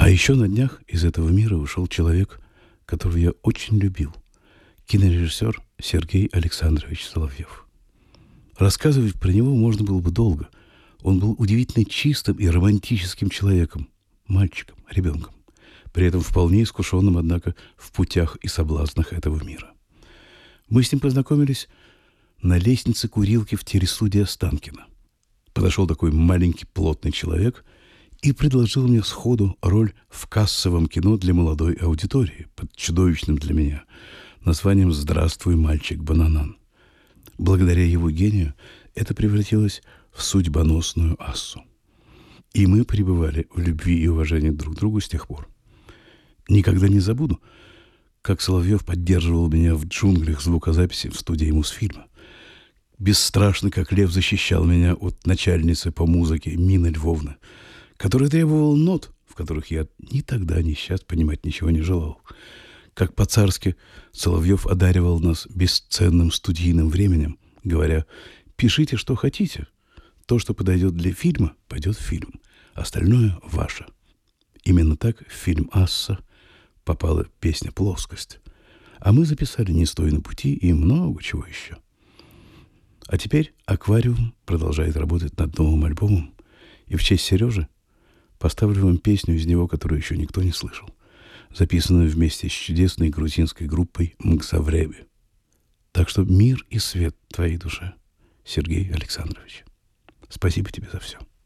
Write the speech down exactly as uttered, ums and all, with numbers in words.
А еще на днях из этого мира ушел человек, которого я очень любил. Кинорежиссер Сергей Александрович Соловьев. Рассказывать про него можно было бы долго. Он был удивительно чистым и романтическим человеком, мальчиком, ребенком, при этом вполне искушенным, однако, в путях и соблазнах этого мира. Мы с ним познакомились на лестнице курилки в телестудии Останкино. Подошел такой маленький плотный человек и предложил мне сходу роль в кассовом кино для молодой аудитории под чудовищным для меня названием «Здравствуй, мальчик Бананан». Благодаря его гению это превратилось в судьбоносную ассу. И мы пребывали в любви и уважении друг к другу с тех пор. Никогда не забуду, как Соловьев поддерживал меня в джунглях звукозаписи в студии Мосфильма. Бесстрашно, как лев, защищал меня от начальницы по музыке Мины Львовны, которая требовала нот, в которых я ни тогда, ни сейчас понимать ничего не желал. Как по-царски Соловьев одаривал нас бесценным студийным временем, говоря: «Пишите, что хотите. То, что подойдет для фильма, пойдет в фильм. Остальное ваше». Именно так в фильм «Асса» попала песня «Плоскость». А мы записали «Не стой на пути» и много чего еще. А теперь «Аквариум» продолжает работать над новым альбомом. И в честь Сережи поставлю вам песню из него, которую еще никто не слышал, записанную вместе с чудесной грузинской группой «Мгзавреби». Так что мир и свет твоей душе, Сергей Александрович. Спасибо тебе за все.